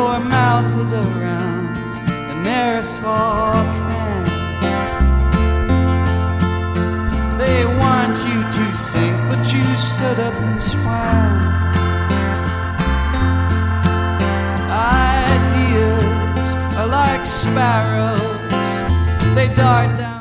Your mouth was around an aerosol can. They want you to sink, but you stood up and swam. Ideas are like sparrows, they dart down.